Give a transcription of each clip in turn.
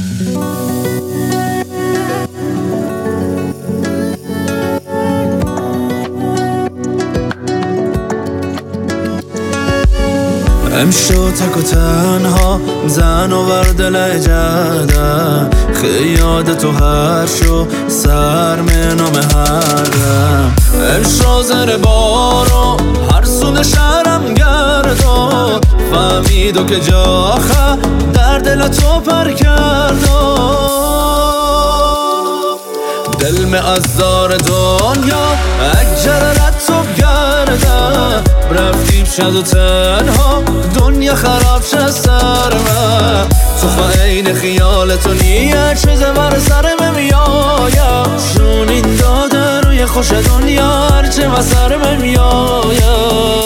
امشو تک و تنها زن آور دل جدم خیاد تو هر شو سر نام هرم امشو زر بارو هر سون شهرم گردو فهمیدو که جاخه در دل تو پر کردو دل از دار دنیا اگرت تو گردم رفتیم شد و تنها دنیا خراب شد سر من تو خواهین خیال تو نیه چیزه بر سرم میایم شون این داده روی خوش دنیا هرچه و سرم میایم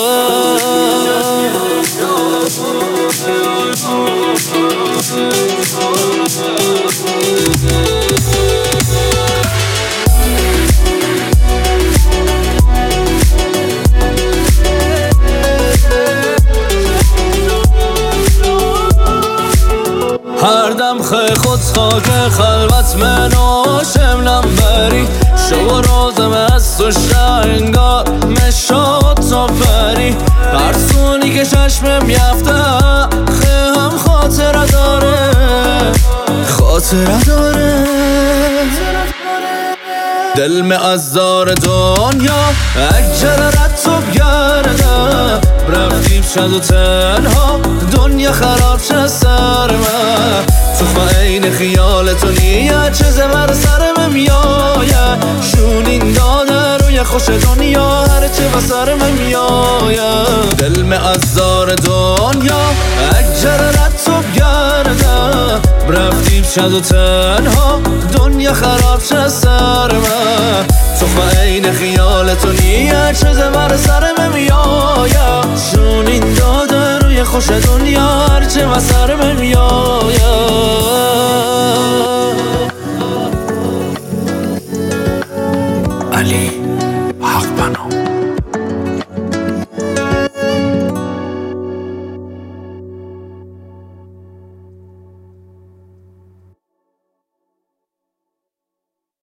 هر دم خود خاک خلوت منو شملم بری شو روزم از تو شنگار مشاد تو بری هر سونی که چشمم یفته هم خاطره داره دل از دار دنیا اگرت تو گردم رفتیم شد و تنها دنیا خراب شد سر من تو خواهین خیال تو نیه چیزه بر سرم میایم شون این داده روی خوش دنیا هرچه و سرم میایم دل از دار دنیا اگرت تو گردم رفتیم شد و تنها دنیا خراب شد سر من تو خواهین خیال تو نیه چیزه بر سرم میایم شون این داده روی خوش دنیا هرچه و سرم میایم